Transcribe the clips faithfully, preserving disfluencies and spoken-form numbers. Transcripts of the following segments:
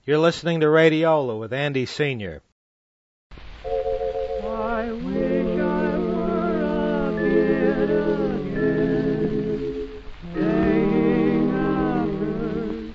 You're listening to Radiola with Andy Senior I wish I were a kid again, staying after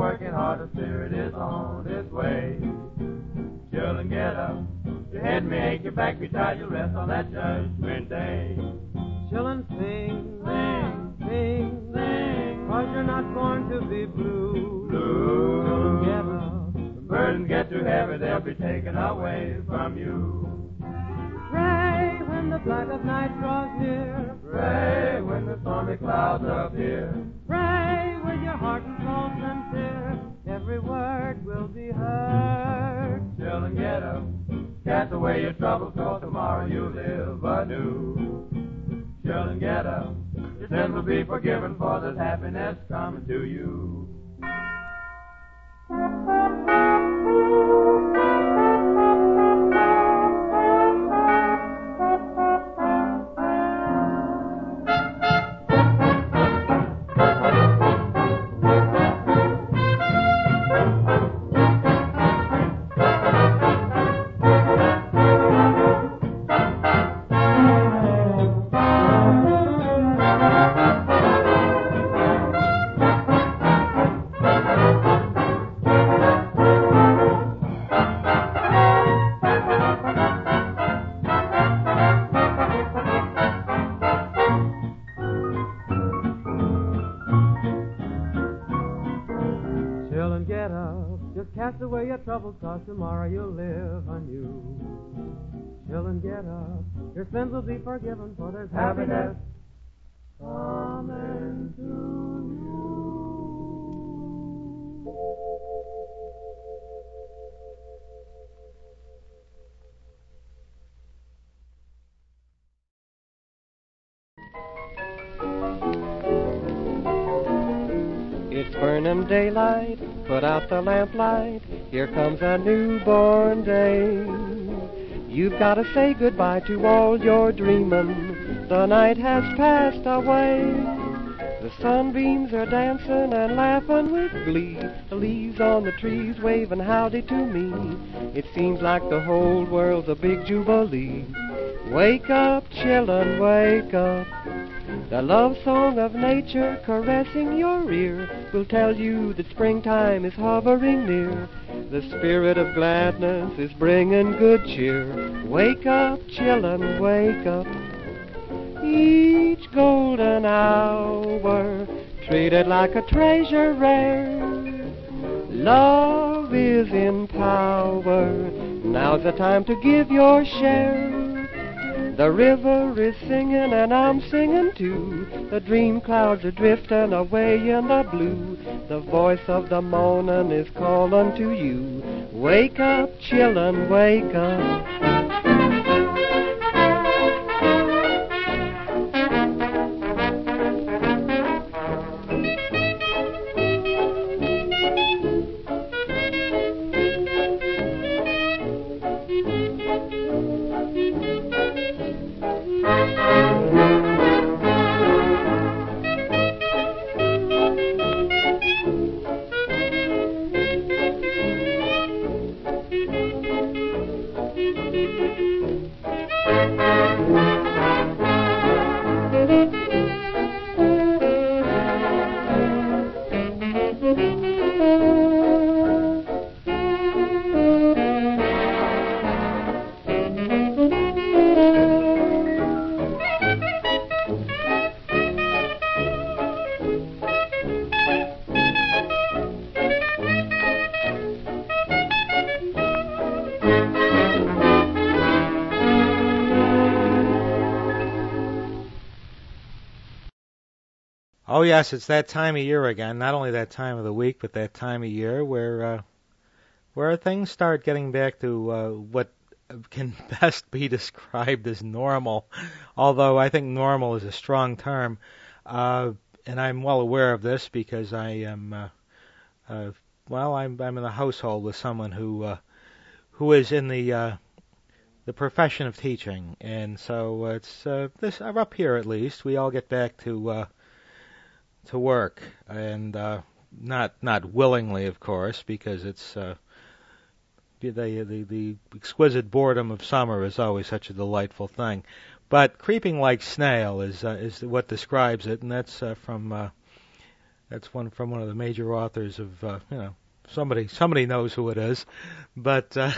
Children, get up. Your head may make your back be tired, you'll rest on that judgment day. Children, sing, sing, sing, sing, 'cause you're not going to be blue. Blue. Children, get up. The burdens get too heavy, they'll be taken away from you. Pray when the black of night draws near. Pray when the stormy clouds appear. Pray with your heart and soul sincere. Every word will be heard. Children, get up. Cast away your troubles, 'cause tomorrow you'll live anew. Children, get up. Your sins will be forgiven, for there's happiness coming to you. Cast away your troubles, 'cause tomorrow you'll live anew. Children, get up. Your sins will be forgiven, for there's happiness coming to you. It's burning daylight, put out the lamplight, here comes a newborn day. You've got to say goodbye to all your dreaming, the night has passed away. The sunbeams are dancing and laughing with glee, the leaves on the trees waving howdy to me. It seems like the whole world's a big jubilee. Wake up, children, wake up. The love song of nature caressing your ear will tell you that springtime is hovering near. The spirit of gladness is bringing good cheer. Wake up, children, wake up. Each golden hour treated like a treasure rare. Love is in power. Now's the time to give your share. The river is singing and I'm singing too. The dream clouds are drifting away in the blue. The voice of the morning is calling to you. Wake up, children, wake up. Oh, yes, it's that time of year again. Not only that time of the week, but that time of year where uh, where things start getting back to uh, what can best be described as normal, although I think normal is a strong term. Uh, and I'm well aware of this because I am, uh, uh, well, I'm, I'm in the household with someone who uh, who is in the uh, the profession of teaching. And so it's uh, this up here at least, we all get back to uh, to work, and uh, not not willingly, of course, because it's uh, the, the the exquisite boredom of summer is always such a delightful thing. But creeping like snail is uh, is what describes it, and that's uh, from uh, that's one from one of the major authors of uh, you know somebody somebody knows who it is, but uh,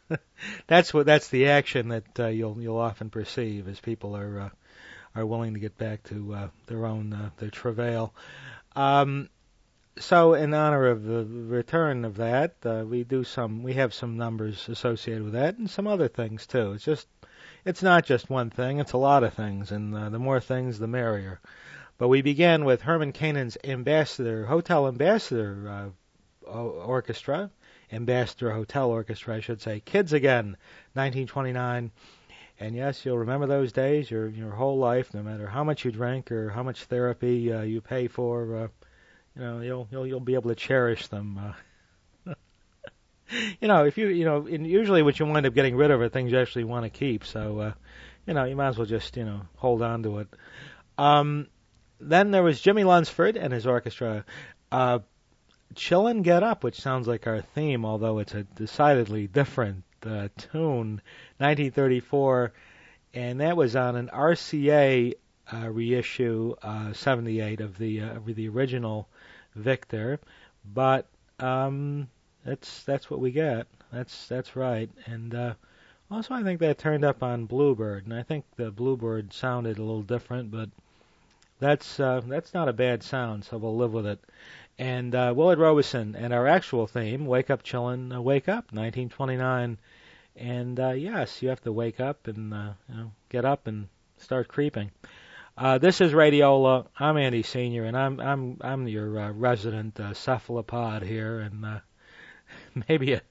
that's what that's the action that uh, you'll you'll often perceive as people are uh, are willing to get back to uh, their own uh, their travail. Um, so in honor of the return of that, uh, we do some we have some numbers associated with that and some other things too. It's just it's not just one thing; it's a lot of things, and uh, the more things, the merrier. But we began with Herman Canaan's Ambassador Hotel Ambassador uh, Orchestra. Ambassador Hotel Orchestra, I should say. Kids Again, nineteen twenty-nine. And yes, you'll remember those days your your whole life, no matter how much you drink or how much therapy uh, you pay for. Uh, you know, you'll you'll you'll be able to cherish them. Uh, you know, if you you know, in, usually what you wind up getting rid of are things you actually want to keep. So, uh, you know, you might as well just you know hold on to it. Um, then there was Jimmy Lunsford and his orchestra. Uh, Chillin' Get Up, which sounds like our theme, although it's a decidedly different uh, tune, nineteen thirty-four, and that was on an R C A uh, reissue, uh, seventy-eight of the uh, of the original Victor, but um, that's that's what we get. That's that's right, and uh, also I think that turned up on Bluebird, and I think the Bluebird sounded a little different, but that's uh, that's not a bad sound, so we'll live with it. And uh, Willard Robeson and our actual theme, Wake Up Chillin', uh, Wake Up, nineteen twenty-nine. And uh, yes, you have to wake up and uh, you know get up and start creeping. Uh, this is Radiola. I'm Andy Senior, and I'm I'm I'm your uh, resident uh, cephalopod here, and uh, maybe a,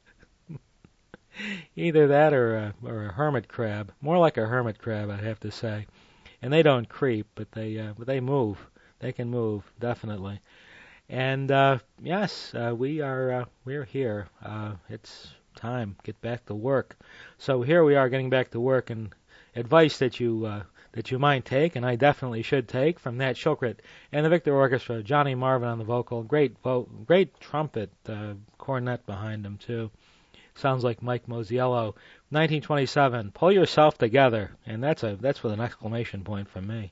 either that or a, or a hermit crab, more like a hermit crab, I'd have to say. And they don't creep, but they uh, but they move. They can move definitely. And uh, yes, uh, we are uh, we're here. Uh, it's time get back to work. So here we are getting back to work, and advice that you uh, that you might take, and I definitely should take, from Nat Shilkret and the Victor Orchestra. Johnny Marvin on the vocal, great vo- great trumpet, uh, cornet behind him too. Sounds like Mike Mosiello. nineteen twenty-seven. Pull Yourself Together, and that's a that's with an exclamation point from me.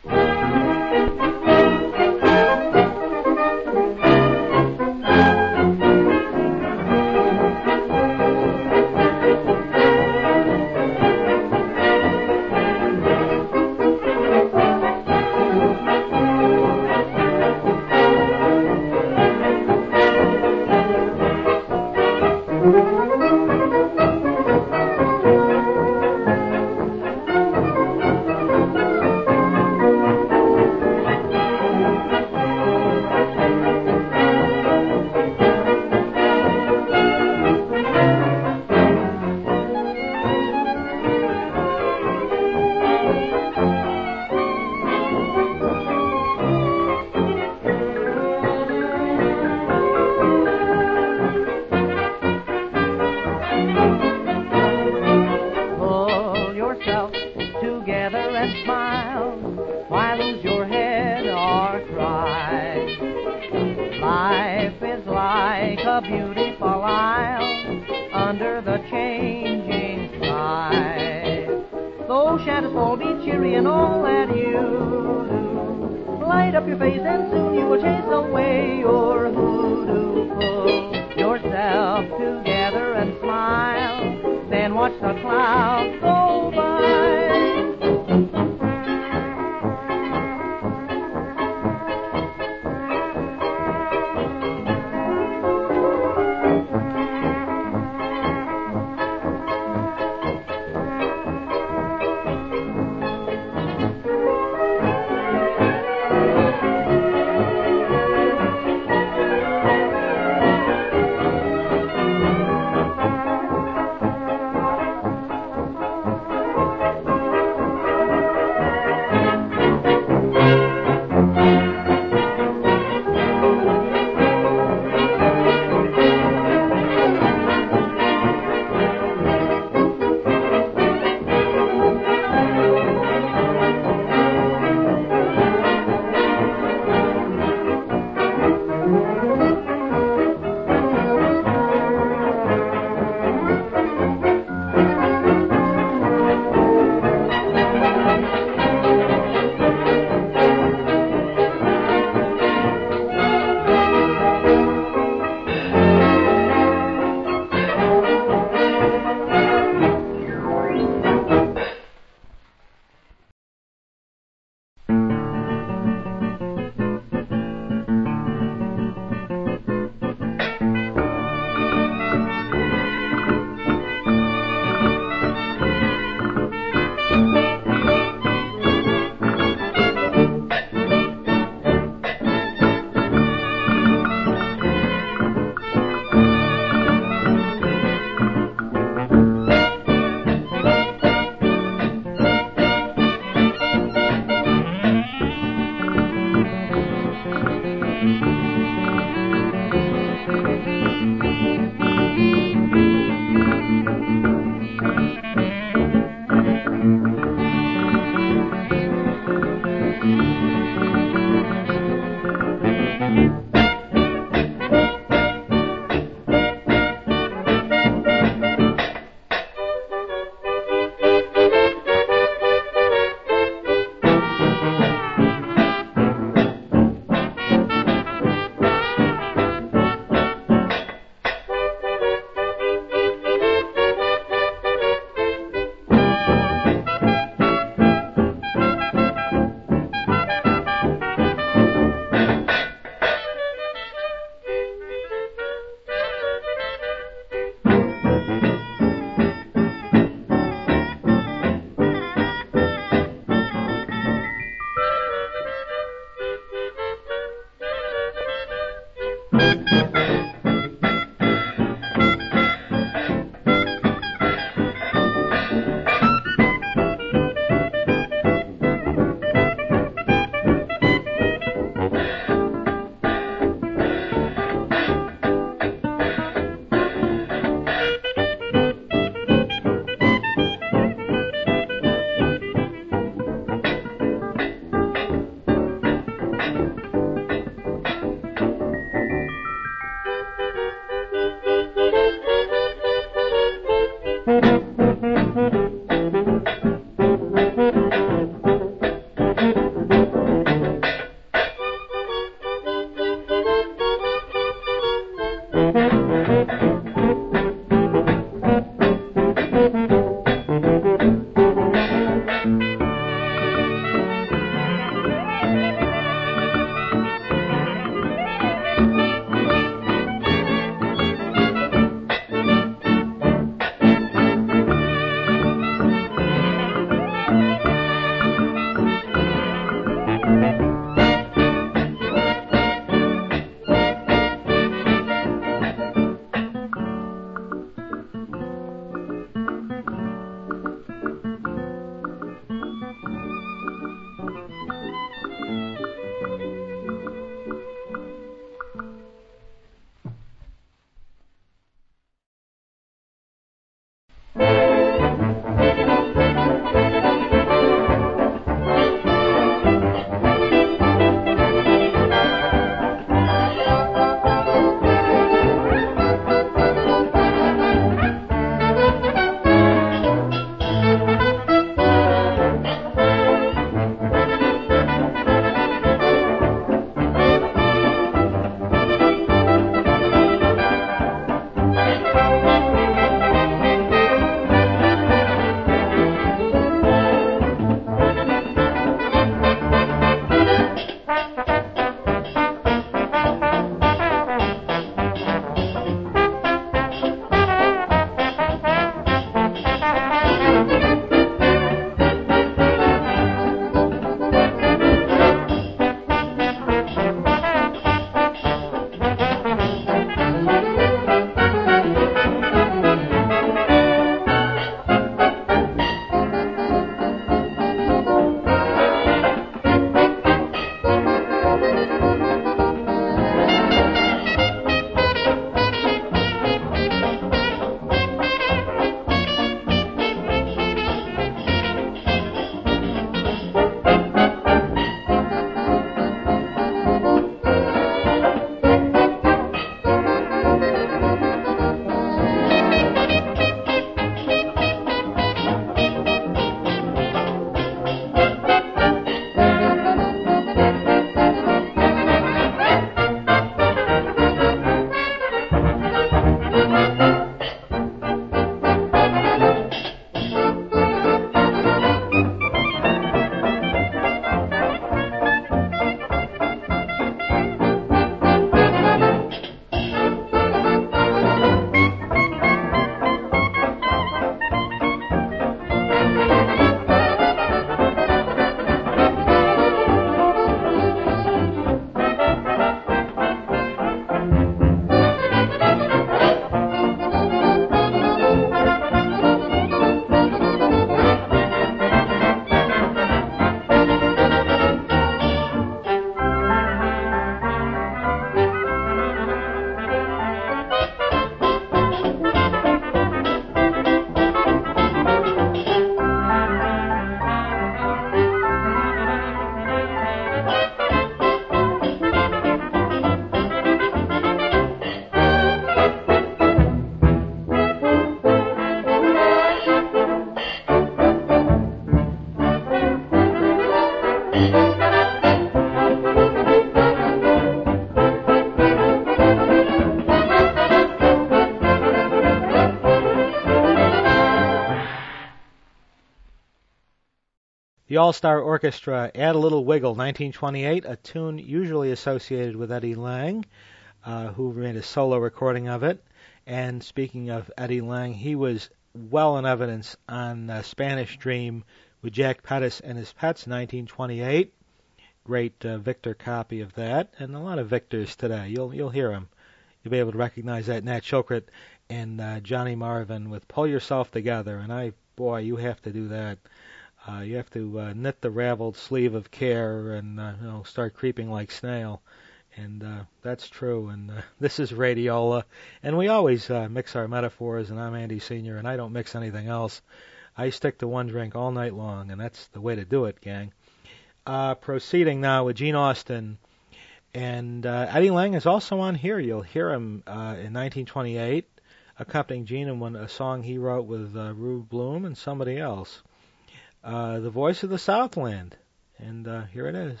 The All-Star Orchestra, Add a Little Wiggle, nineteen twenty-eight, a tune usually associated with Eddie Lang, uh, who made a solo recording of it. And speaking of Eddie Lang, he was well in evidence on uh, Spanish Dream with Jack Pettis and His Pets, nineteen twenty-eight. Great uh, Victor copy of that, and a lot of Victors today. You'll you'll hear them. You'll be able to recognize that. Nat Chokrit and uh, Johnny Marvin with Pull Yourself Together, and I, boy, you have to do that. Uh, you have to uh, knit the raveled sleeve of care and uh, you know, start creeping like snail. And uh, that's true. And uh, this is Radiola. And we always uh, mix our metaphors, and I'm Andy Senior, and I don't mix anything else. I stick to one drink all night long, and that's the way to do it, gang. Uh, proceeding now with Gene Austin. And uh, Eddie Lang is also on here. You'll hear him uh, in nineteen twenty-eight, accompanying Gene in one, a song he wrote with uh, Rube Bloom and somebody else. Uh, the Voice of the Southland. And uh, here it is.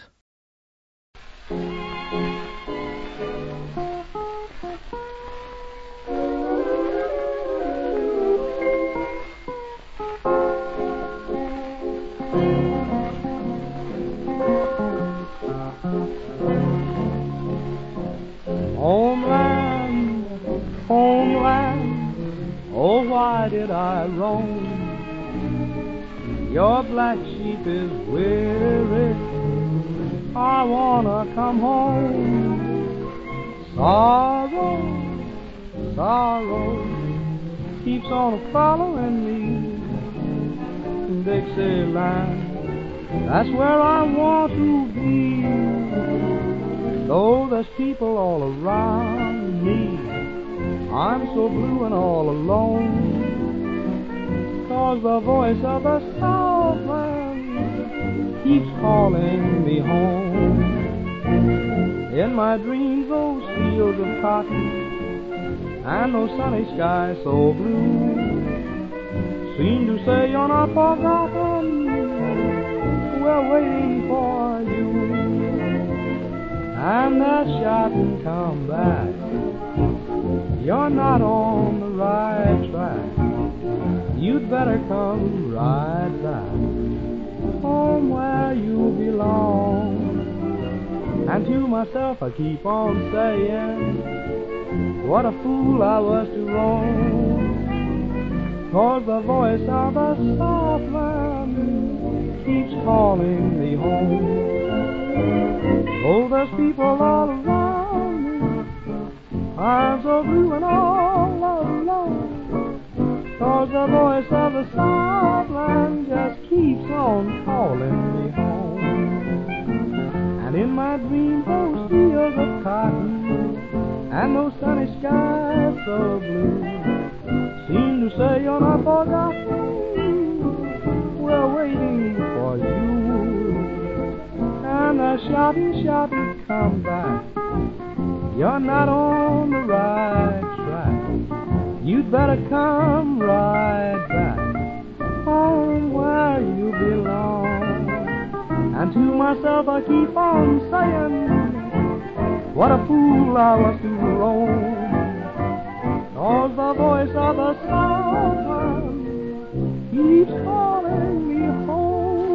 Homeland, homeland, oh why did I roam? Your black sheep is weary, I wanna come home. Sorrow, sorrow, keeps on following me. Dixieland, that's where I want to be. Though there's people all around me, I'm so blue and all alone. 'Cause the voice of the Southland keeps calling me home. In my dreams, those fields of cotton and those sunny skies so blue seem to say you're not forgotten, we're waiting for you. And that shouting, come back, you're not on the right track, you'd better come right back home where you belong. And to myself I keep on saying, what a fool I was to roam. 'Cause the voice of the Southland keeps calling me home. Oh, there's people all around me, I'm so blue and all alone. 'Cause the voice of the Southland just keeps on calling me home. And in my dreams those fields of cotton and those sunny skies so blue seem to say you're not forgotten, we're waiting for you. And they're shouting, shouting, come back, you're not on the right track, you'd better come right back home where you belong. And to myself I keep on saying, what a fool I was to roam. 'Cause the voice of the Southland keeps calling me home.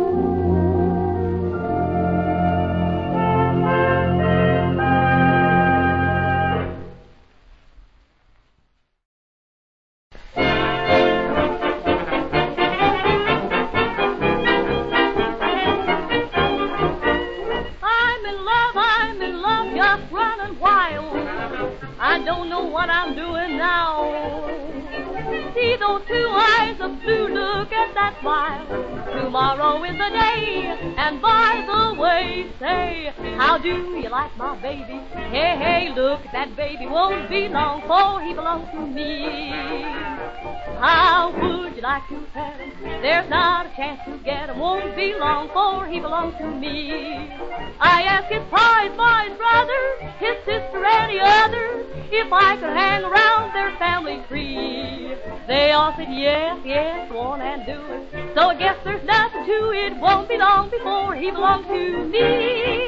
I don't know what I'm doing now. See those two eyes of blue, look at that smile. Tomorrow is the day, and by the way, say, how do you like my baby? Hey, hey, look at that baby, won't be long, for he belongs to me. How would you like to have him? There's not a chance to get him, won't be long, for he belongs to me. I asked his pa, his ma, his brother, his sister, any others, if I could hang around their family tree. They all said yes, yes, go on and do it. So I guess there's nothing to it, won't be long before he belongs to me.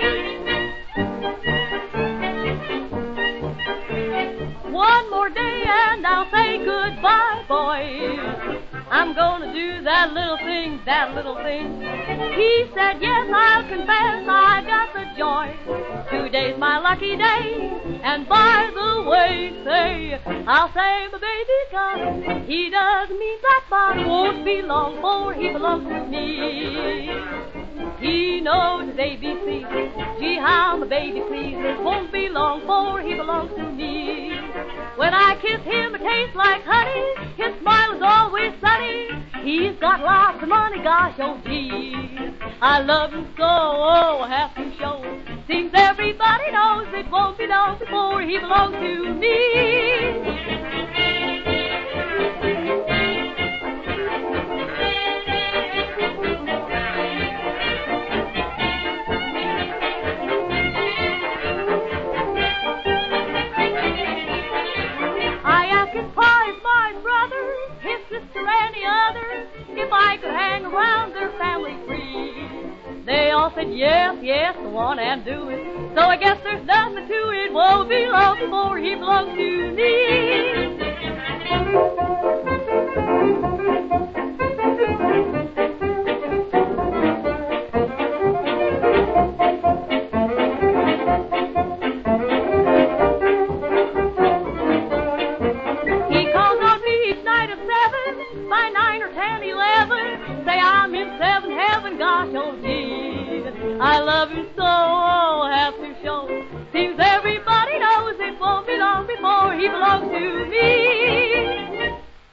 One more day and I'll say goodbye, boys. I'm gonna do that little thing, that little thing. He said, yes, I'll confess I got the joy. Today's my lucky day. And by the way, say, I'll say my baby got him. He does mean that body won't be long for he belongs to me. He knows his A B C. Gee, how my baby pleases. Won't be long for he belongs to me. When I kiss him, it tastes like honey. His smile is always sunny. He's got lots of money, gosh, oh gee. I love him so, oh, I have to show. Seems everybody knows it won't be long before he belongs to me. Any other, if I could hang around their family tree. They all said yes, yes, go on and do it. So I guess there's nothing to it. Won't be long before he belongs to me. I love you so, oh, have to show. Seems everybody knows it won't be long before he belongs to me.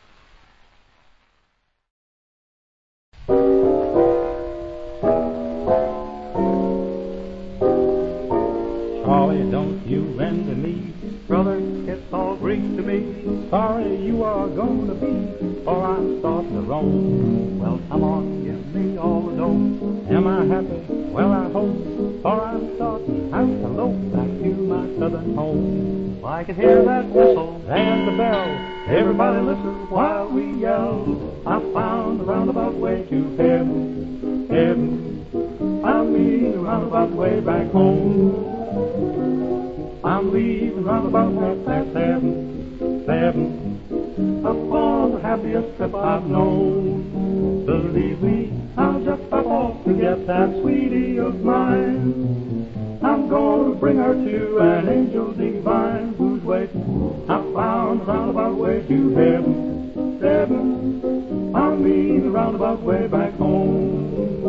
Charlie, don't you envy me. Brother, it's all Greek to me. Sorry you are going to be, for I'm starting to roam. Well, come on, give me all the dough. Am I happy? Well, I hope, for I'm starting out to low back to my southern home. I can hear that whistle and the bell. Everybody listen while we yell. I found the roundabout way to heaven, heaven. I'm leaving the roundabout way back home. I'm leaving roundabout half past seven, seven. Up on the happiest trip I've known. Believe me, I'll just stop off to get that sweetie of mine. I'm going to bring her to an angel divine who's waiting. I found the roundabout way to heaven, heaven. I'm leaving the roundabout way back home.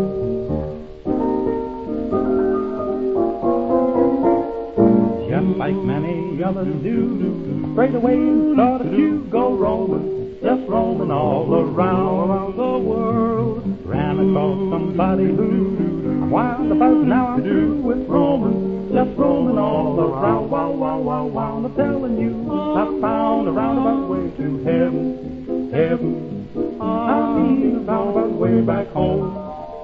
Just like many others do, straight away started to go roaming, just roaming all around, around the world. Ran across somebody who I'm wild about now I'm through with roaming, just roaming all around. Wow, wow, wow, wow, I'm telling you, I found a roundabout way to heaven, heaven. I'm leaving roundabout way back home.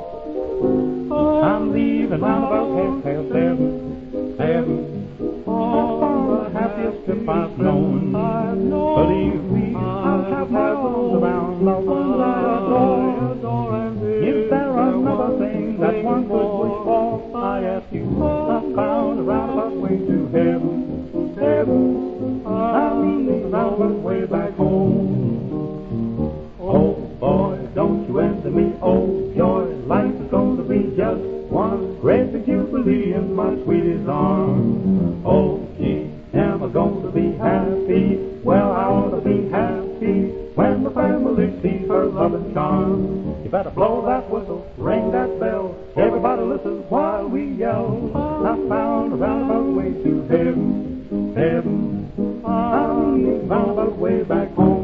I'm leaving roundabout half past seven, seven. Oh, the happiest trip I've known. Believe me, I'll have my arms around the one I adore. If there are another thing that one could wish for, I ask you, I found a roundabout way to heaven, heaven. I'm leaving the roundabout way back home. Oh boy, don't you envy me, oh joy, life is going to be just one great big jubilee in my sweetie's arms. Oh gee, am I going to be happy? Well, I ought to be happy when the family sees her loving charm. You better blow that whistle, ring that bell, everybody listen while we yell. I found a roundabout way to heaven, heaven. I'm leaving roundabout way back home.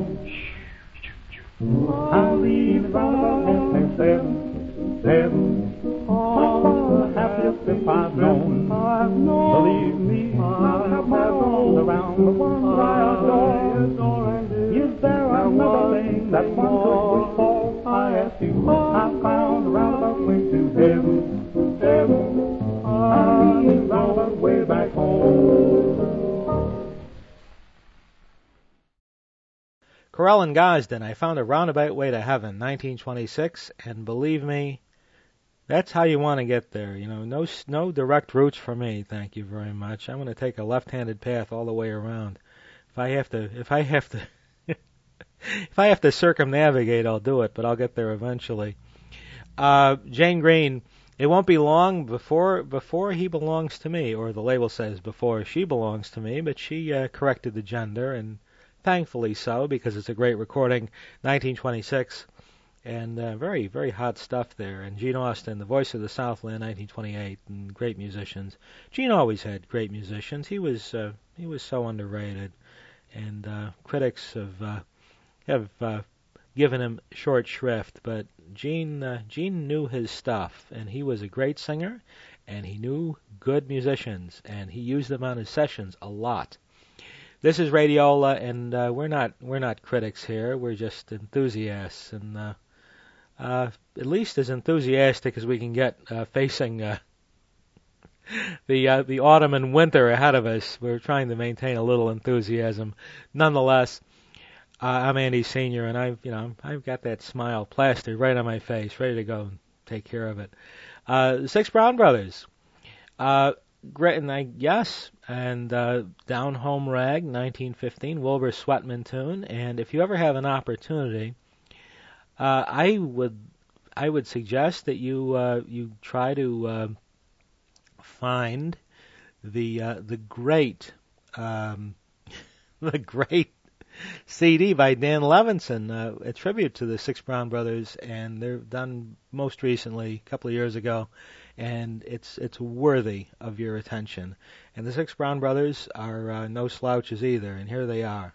I'm leaving roundabout half past seven, seven. Oh, the happiest trip I've known. Believe me, I'll have my arms around the one I adore. Is there another thing that one could wish for? I ask you, I found a roundabout way to heaven, heaven. I'm leaving roundabout way back home. Corell and Gosden, I found a roundabout way to heaven, nineteen twenty-six, and believe me, that's how you want to get there. You know, no no direct routes for me, thank you very much. I'm going to take a left-handed path all the way around. If I have to, if I have to If I have to circumnavigate, I'll do it, but I'll get there eventually. Uh, Jane Green, it won't be long before before he belongs to me, or the label says before she belongs to me, but she uh, corrected the gender, and thankfully so, because it's a great recording, nineteen twenty-six, and uh, very, very hot stuff there. And Gene Austin, the voice of the Southland, nineteen twenty-eight, and great musicians. Gene always had great musicians. He was uh, he was so underrated, and uh, critics have uh, have uh, given him short shrift, but Gene uh, Gene knew his stuff, and he was a great singer, and he knew good musicians, and he used them on his sessions a lot. This is Radiola, and uh, we're not we're not critics here. We're just enthusiasts, and uh, uh, at least as enthusiastic as we can get uh, facing uh, the uh, the autumn and winter ahead of us. We're trying to maintain a little enthusiasm, nonetheless. Uh, I'm Andy Senior, and I've you know I've got that smile plastered right on my face, ready to go and take care of it. Uh, the Six Brown Brothers, uh, great, and I yes, and uh, Down Home Rag, nineteen fifteen, Wilbur Sweatman tune. And if you ever have an opportunity, uh, I would I would suggest that you uh, you try to uh, find the uh, the great um, the great. C D by Dan Levinson, uh, a tribute to the Six Brown Brothers, and they're done most recently, a couple of years ago, and it's it's worthy of your attention. And the Six Brown Brothers are uh, no slouches either, and here they are.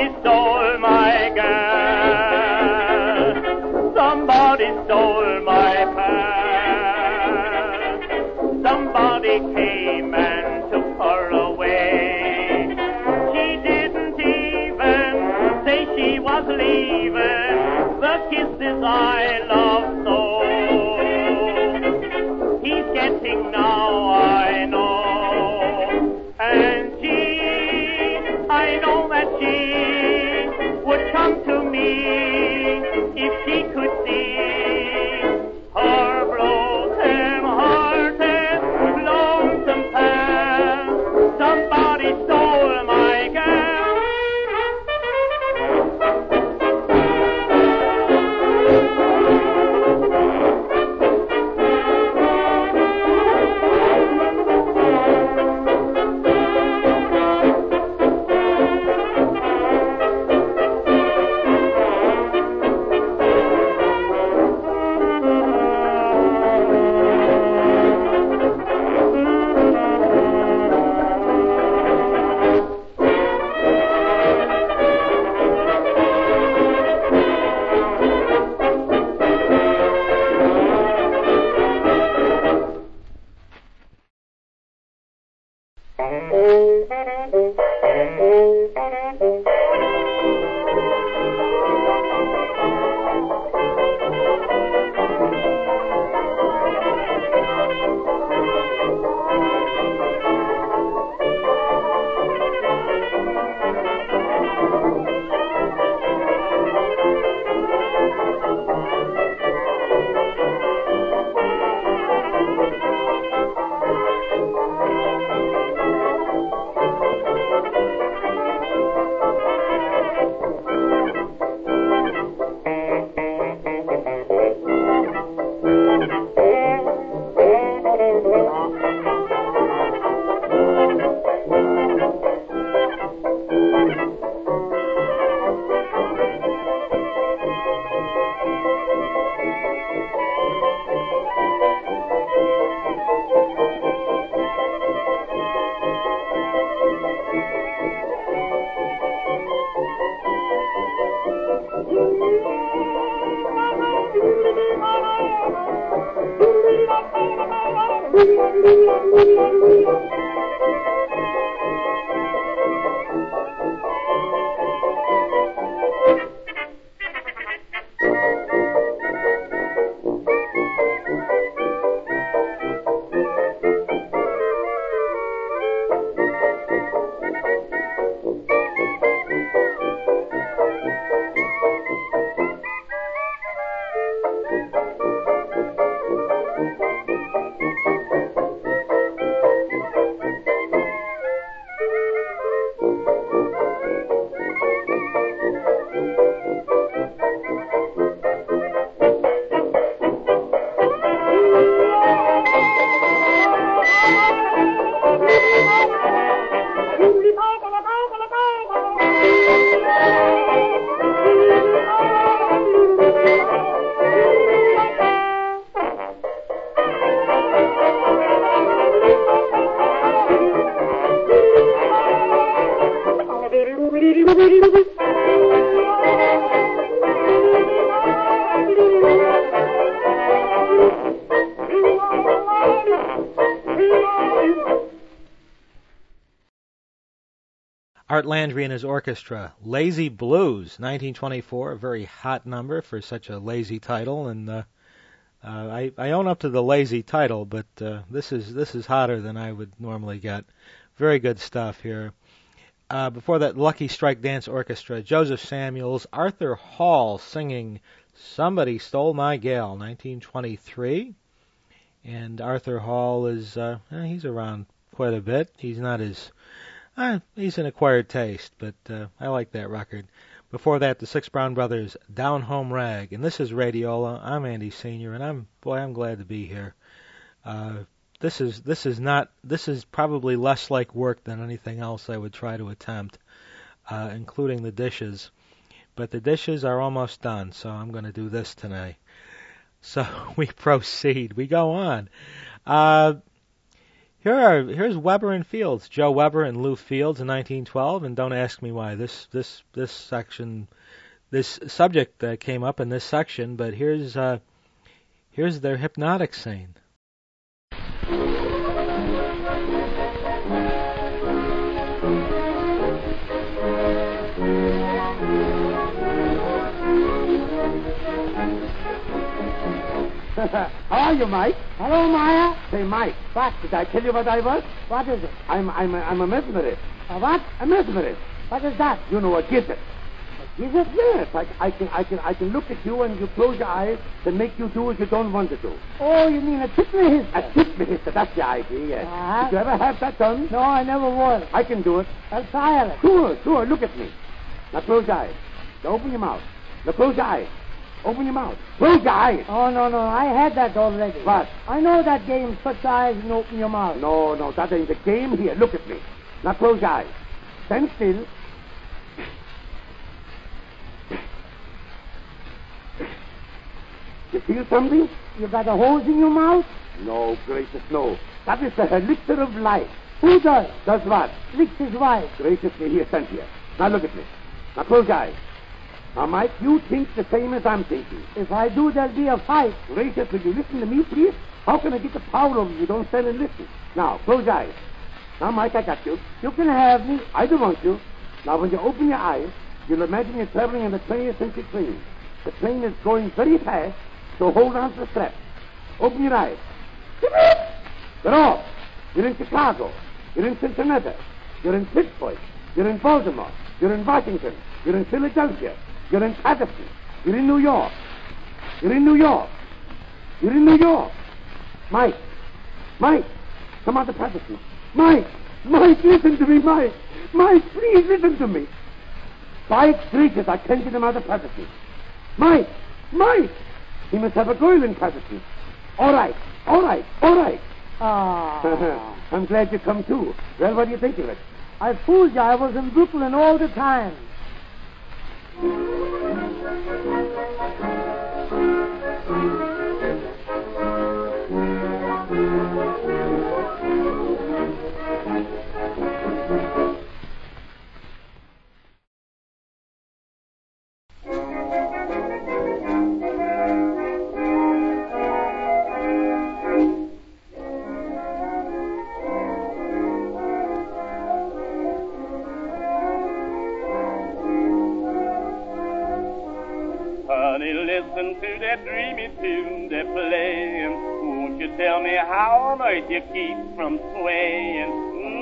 stole my girl. Somebody stole my pearl. Somebody came and took her away. She didn't even say she was leaving the kisses I love so. He's getting now, I know. And she, I know that she would come to me if she could see her broken hearted, lonesome past. Somebody stole my girl. Art Landry and his orchestra, Lazy Blues, nineteen twenty-four, a very hot number for such a lazy title, and uh, uh, I, I own up to the lazy title, but uh, this is this is hotter than I would normally get. Very good stuff here. Uh, before that, Lucky Strike Dance Orchestra, Joseph Samuels, Arthur Hall singing Somebody Stole My Gal, nineteen twenty-three, and Arthur Hall is uh, eh, he's around quite a bit. He's not as Uh, he's an acquired taste, but uh, I like that record. Before that, the Six Brown Brothers, Down Home Rag. And this is Radiola. I'm Andy Senior, and I'm boy, I'm glad to be here. Uh, this is this is not this is probably less like work than anything else I would try to attempt, uh, including the dishes. But the dishes are almost done, so I'm going to do this tonight. So we proceed. We go on. Uh, Here are here's Weber and Fields, Joe Weber and Lou Fields in nineteen twelve, and don't ask me why this this this section, this subject uh, came up in this section, but here's uh, here's their Hypnotic Scene. How are you, Mike? Hello, Maya. Say, Mike, what? Did I tell you what I was? What is it? I'm I'm a, I'm a mesmerist. A what? A mesmerist. What is that? You know, a gizzard. Is it? Yes, I, I can I can I can look at you and you close your eyes and make you do as you don't want to do. Oh, you mean a hypnotist? A hypnotist, that's the idea, yes. Uh-huh. Did you ever have that done? No, I never was. I can do it. I'll try it. Sure, sure, look at me. Now close your eyes. Now open your mouth. Now close your eyes. Open your mouth. Close your eyes. Oh, no, no, I had that already. What? I know that game, shut your eyes and open your mouth. No, no, that ain't the game. Here, look at me. Now close your eyes. Stand still. You feel something? You got a hose in your mouth? No, gracious, no. That is the elixir of life. Who does? Does what? Licks his wife. Graciously, here, stand here. Now look at me. Now close your eyes. Now, Mike, you think the same as I'm thinking. If I do, there'll be a fight. Gracious, will you listen to me, please? How can I get the power over you? Don't stand and listen. Now, close your eyes. Now, Mike, I got you. You can have me. I don't want you. Now, when you open your eyes, you'll imagine you're traveling in the twentieth century train. The train is going very fast, so hold on to the strap. Open your eyes. You're off. You're in Chicago. You're in Cincinnati. You're in Pittsburgh. You're in Baltimore. You're in Washington. You're in Philadelphia. You're in Patterson. You're in New York. You're in New York. You're in New York. Mike. Mike. Come on to Patterson. Mike. Mike, listen to me, Mike. Mike, please listen to me. By gracious, I can't get him out of Patterson. Mike. Mike. He must have a girl in Patterson. All right. All right. All right. Ah. I'm glad you come too. Well, what do you think of it? I fooled you. I was in Brooklyn all the time. Honey, listen to that dreamy tune they're playing. Won't you tell me how on earth you keep from swaying?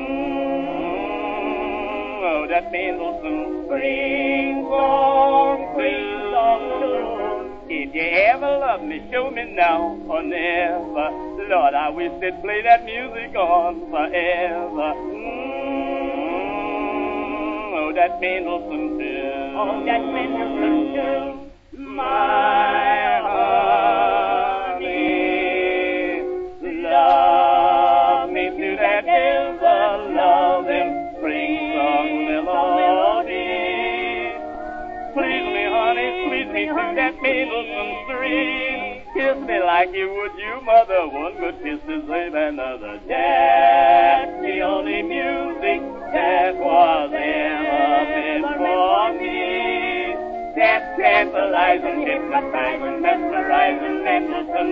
Mm-hmm. Oh, that Mendelssohn spring song, spring song tune. If you ever love me, show me now or never. Lord, I wish they'd play that music on forever. Mm-hmm. Oh, that Mendelssohn tune. Oh, that Mendelssohn tune. My honey, love me to that ever-loving spring song melody. Please me, honey, please me to that Mendelssohn string. Kiss me like you would your mother. One good kiss deserves another. That's the only music that was ever meant for me. That tantalizing, hypnotizing, mesmerizing Mendelssohn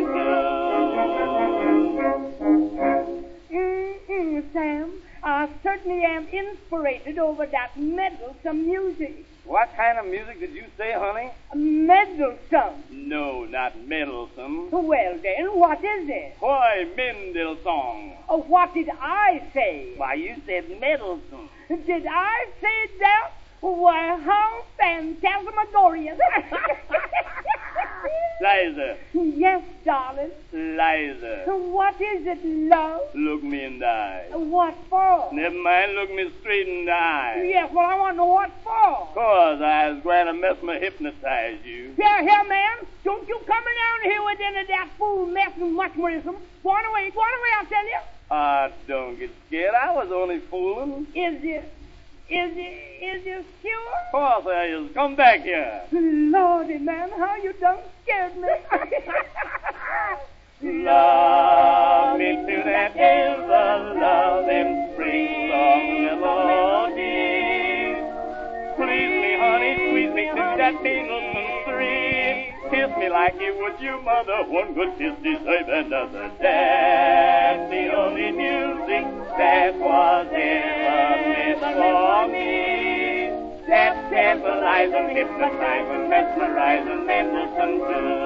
tune. Mm-mm, Sam, I certainly am inspirated over that Mendelssohn music. What kind of music did you say, honey? Mendelssohn. No, not Mendelssohn. Well, then, what is it? Why, Mendelssohn. Oh, what did I say? Why, you said Mendelssohn. Did I say that? Why, how phantasmagorious. Liza. Yes, darling. Liza. What is it, love? Look me in the eye. What for? Never mind, look me straight in the eye. Yes, well, I want to know what for. Cause I was going to mesmer hypnotize you. Here, here, man. Don't you come down here with any of that fool mess and muchmerism. Go on away, go on away, I'll tell you. Ah, don't get scared. I was only fooling. Is it... Is it, is it sure? Of course I is. Come back here. Lordy, man, how you done scared me. Love me to that ever-loving spring song melody. Please me, honey, squeeze me to that Pendleton stream. Kiss me like it was your mother. One good kiss deserves another. That's the only music that was ever meant for me. That tantalizing, hypnotizing, mesmerizing Mendelssohn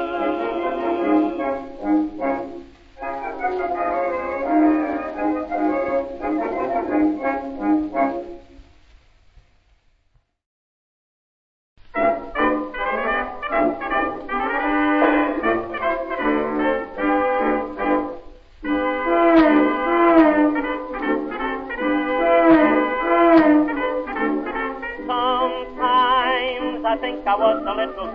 blues. I think I was a little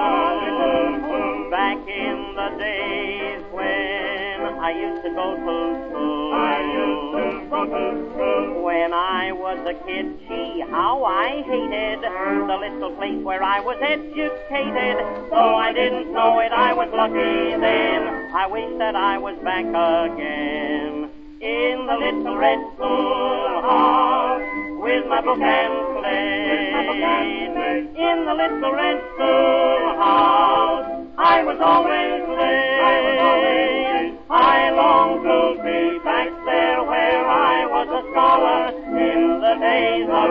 fool back in the days when I used to go to school. I used to go to school. When I was a kid, gee, how I hated the little place where I was educated. Though I didn't know it, I was lucky then. I wish that I was back again in the little red schoolhouse with my book and slate. In the little red schoolhouse, I was always late. I long to be back there where I was a scholar in the days of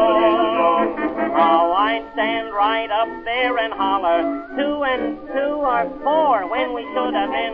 yore. How I'd stand right up there and holler, two and two are four, when we should have been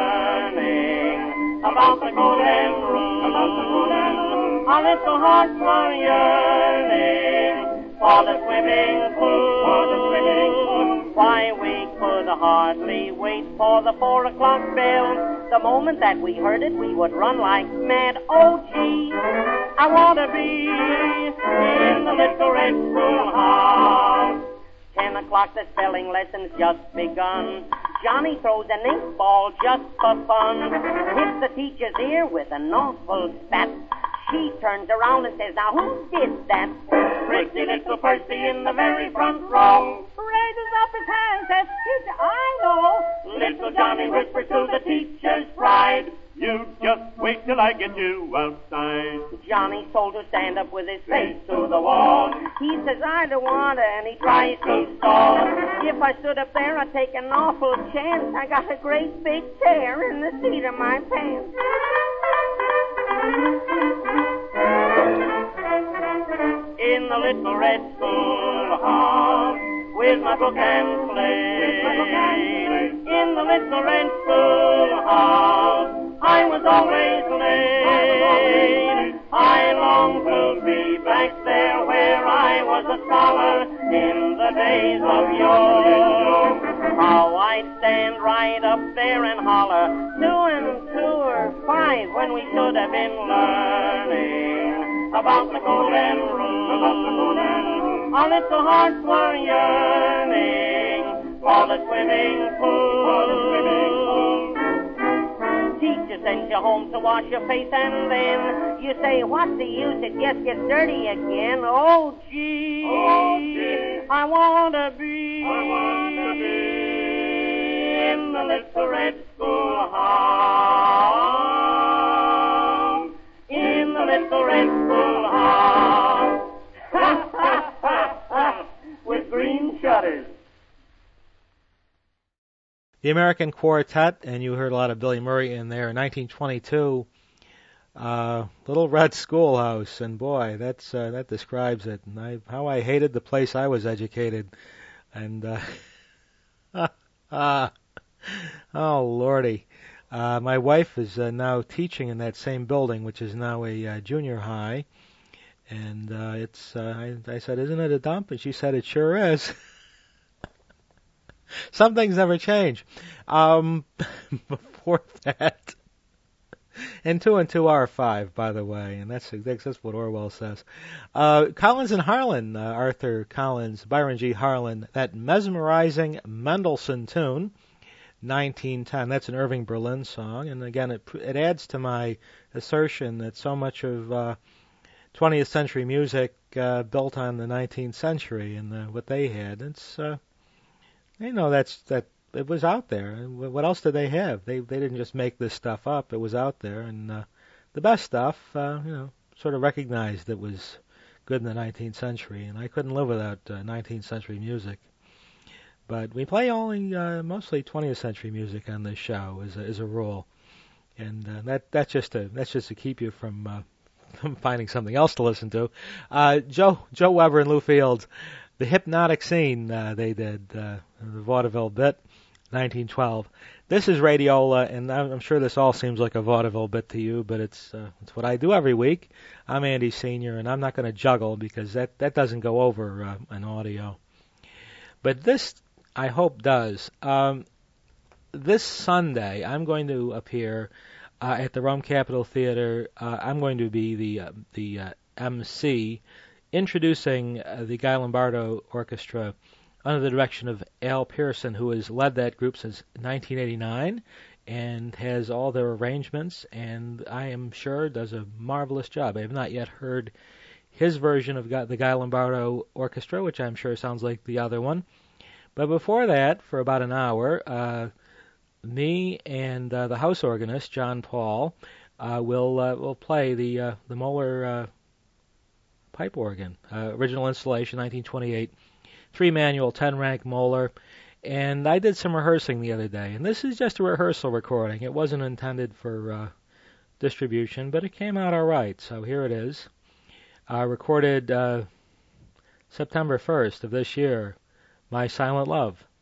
learning about the golden rule. About the golden rule. Our little hearts were yearning for the swimming pool. For the swimming pool. Why, we could hardly wait for the four o'clock bell. The moment that we heard it, we would run like mad. Oh, gee, I want to be in the little red schoolhouse. Ten o'clock, the spelling lesson's just begun. Johnny throws an ink ball just for fun. Hits the teacher's ear with an awful spat. She turns around and says, now who did that? Pretty little Percy in the very front row raises up his hand and says, teacher, I know. Little Johnny whispers to the teacher's pride, you just wait till I get you outside. Johnny's told to stand up with his face to the wall. He says, I don't want to, and he tries to stall. If I stood up there, I'd take an awful chance. I got a great big tear in the seat of my pants. In the little red schoolhouse, with my book and slate. In the little red schoolhouse, I was always late. I long to be back there where I was a scholar in the days of yore. How I'd stand right up there and holler, two and two are five, when we should have been learning about the golden rule. About the golden rule. Our little hearts were yearning for the swimming pool. For the swimming pool. Teacher sends you home to wash your face, and then you say, what's the use? It just gets dirty again. Oh, gee, oh, gee. I want to be, I want to be in the little red schoolhouse. In the little red schoolhouse. Ha, ha, ha, ha, with green shutters. The American Quartet, and you heard a lot of Billy Murray in there. In nineteen twenty-two, uh, Little Red Schoolhouse, and boy, that's uh, that describes it. And I, how I hated the place I was educated, and uh, uh, oh lordy, uh, my wife is uh, now teaching in that same building, which is now a uh, junior high, and uh, it's. Uh, I, I said, "Isn't it a dump?" And she said, "It sure is." Some things never change. Um, before that, and two and two are five, by the way, and that's that's what Orwell says. Uh, Collins and Harlan, uh, Arthur Collins, Byron G. Harlan, that mesmerizing Mendelssohn tune, nineteen ten. That's an Irving Berlin song, and again, it it adds to my assertion that so much of uh, twentieth century music uh, built on the nineteenth century and uh, what they had. It's uh, You know, that's that it was out there. What else did they have? They they didn't just make this stuff up. It was out there, and uh, the best stuff, uh, you know, sort of recognized it was good in the nineteenth century, and I couldn't live without uh, nineteenth century music. But we play only uh, mostly twentieth century music on this show, as a, as a rule, and uh, that that's just to that's just to keep you from, uh, from finding something else to listen to. Uh, Joe Joe Weber and Lou Field, The Hypnotic Scene, uh, they did uh, the vaudeville bit, nineteen twelve. This is Radiola, and I'm sure this all seems like a vaudeville bit to you, but it's uh, it's what I do every week. I'm Andy Senior, and I'm not going to juggle because that, that doesn't go over uh, an audio. But this, I hope, does. Um, this Sunday, I'm going to appear uh, at the Rome Capitol Theater. Uh, I'm going to be the uh, the uh, M C, introducing uh, the Guy Lombardo Orchestra under the direction of Al Pearson, who has led that group since nineteen eighty-nine and has all their arrangements, and I am sure does a marvelous job. I have not yet heard his version of the Guy Lombardo Orchestra, which I'm sure sounds like the other one. But before that, for about an hour, uh, me and uh, the house organist, John Paul, uh, will uh, will play the uh, the Moeller uh, pipe organ, uh, original installation, nineteen twenty-eight. Three-manual, ten-rank Moeller, and I did some rehearsing the other day, and this is just a rehearsal recording. It wasn't intended for uh, distribution, but it came out all right, so here it is. Uh, recorded uh, September first of this year, My Silent Love.